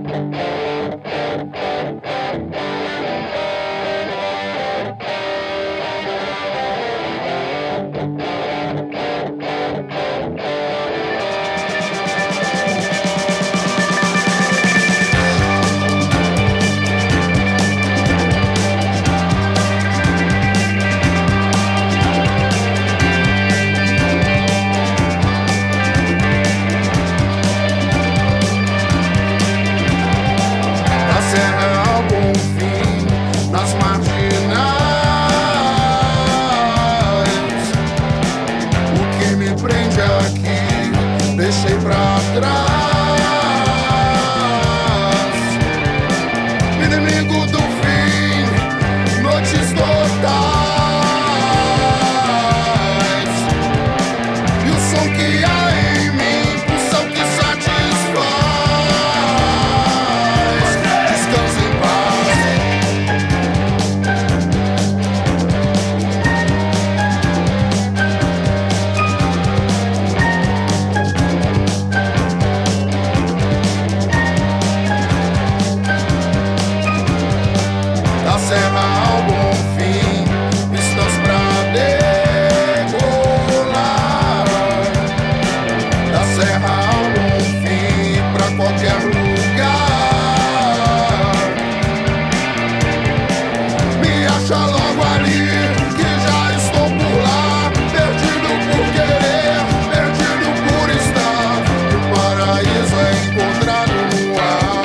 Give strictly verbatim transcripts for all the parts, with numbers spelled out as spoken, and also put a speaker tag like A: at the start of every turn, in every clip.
A: Deixei pra trás. Inimigo do fim, noites totais. E o som que há em mim, pulsão que satisfaz. Descansa em paz. Serra ao bom fim, estamos pra decolar. Da serra ao bom fim, pra qualquer lugar. Me acha logo ali, que já estou por lá. Perdido por querer, perdido por estar. O paraíso é encontrado no ar.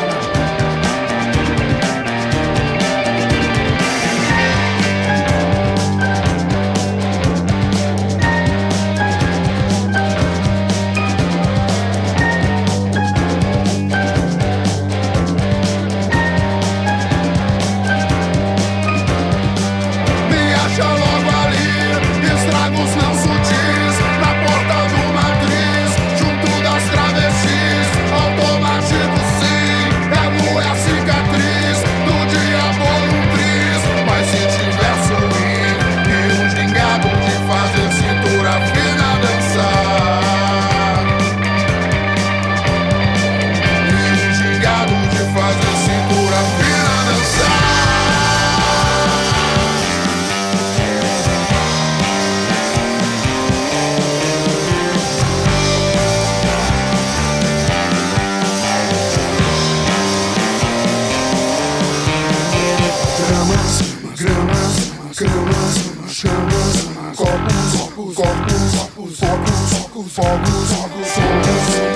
A: Camas, chamas, copos, copos, fogos, fogos, fogos, fogos.